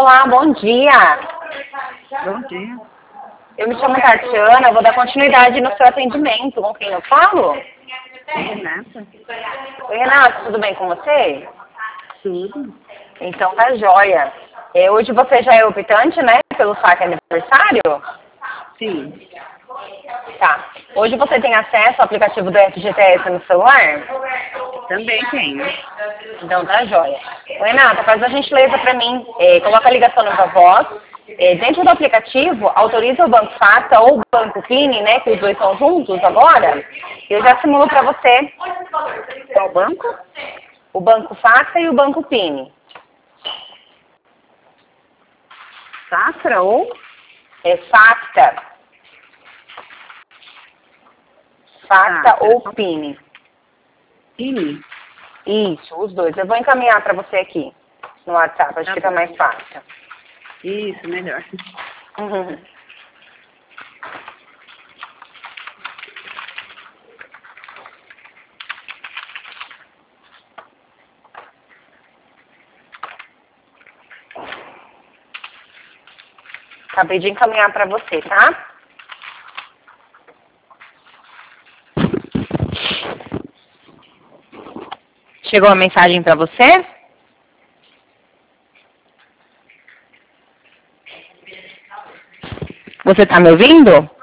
Olá, bom dia. Bom dia. Eu me chamo Tatiana, vou dar continuidade no seu atendimento. Com quem eu falo? Renata? Oi, Renata, tudo bem com você? Tudo. Então tá joia. Hoje você já é optante, né, pelo saque aniversário? Sim. Tá. Hoje você tem acesso ao aplicativo do FGTS no celular? Também tenho. Então tá joia. Ô, Renata, faz uma gentileza para mim. Coloca a ligação na sua voz. Dentro do aplicativo, autoriza o Banco Fata ou o Banco Pini, né, que os dois são juntos agora. Eu já simulo para você. Qual banco? O Banco Fata e o Banco Pini. Safra ou? Facta. Facta ou Pini. Pini? Isso, os dois. Eu vou encaminhar para você aqui no WhatsApp, acho que fica mais fácil. Isso, melhor. Uhum. Acabei de encaminhar para você, tá? Chegou a mensagem para você? Você está me ouvindo?